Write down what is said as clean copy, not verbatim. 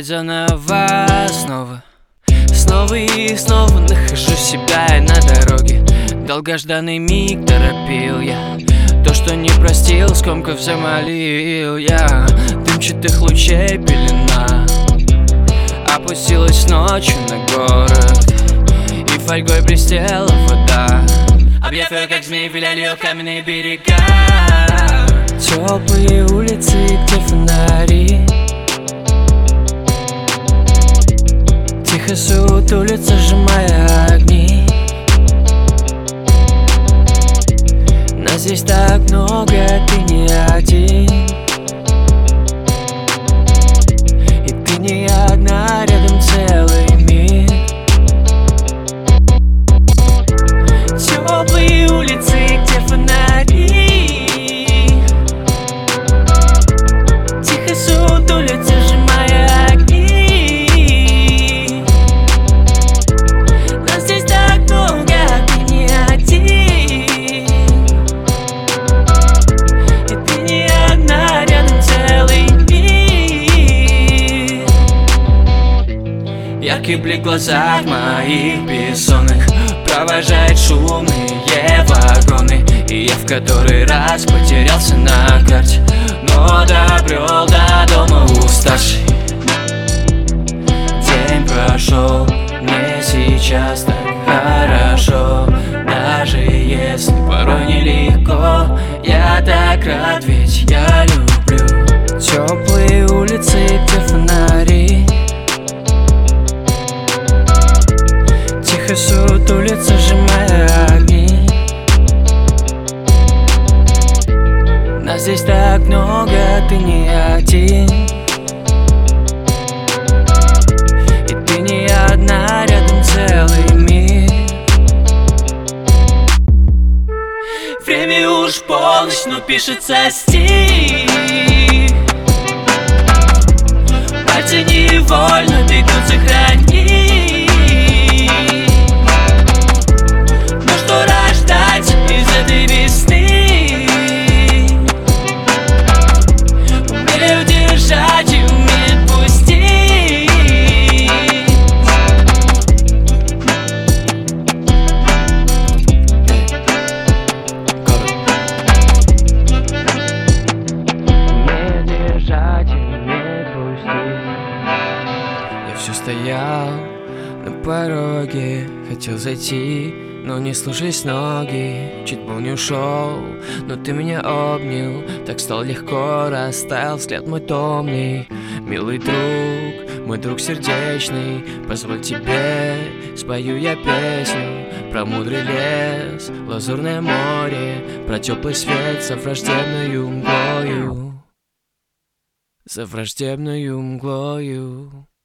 заново, снова и снова нахожу себя и на дороге. Долгожданный миг торопил я, то, что не простил, скомков замолил я. Дымчатых лучей пелена опустилась ночью на город, и фольгой блестела вода, объяв ее, как змей, виляли ее каменные берега. Теплые улицы, где фонари тихо сутулятся, сжимая огни. Нас здесь так много, ты не один, и ты не одна, рядом целый мир. Теплые улицы, где фонари тихо сутулятся, сжимая огни. Нас здесь так много, ты не один, и ты не одна, рядом целый мир. Яркий блик в глазах моих бессонных провожает шумные вагоны, и я в который раз потерялся на карте, но добрел до дома уставший. День прошел, мне сейчас так хорошо, даже если порой нелегко. Я так рад, ведь я люблю теплые улицы, где фонари тихо сутулятся, сжимая огни. Нас здесь так много, ты не один, и ты не одна, рядом целый мир. Время уж полночь, но пишется стих. Пальцы невольно бегут, сохрани. Но что рождать из этой весны? Умею держать и умею пустить. Умею держать и умею пустить. Я все стоял на пороге, хотел зайти, но не слушались ноги. Чуть был не ушел, но ты меня обнял, так стал легко, растаял взгляд мой томный. Милый друг, мой друг сердечный, позволь тебе, спою я песню про мудрый лес, лазурное море, про теплый свет за враждебною мглою, за враждебною мглою.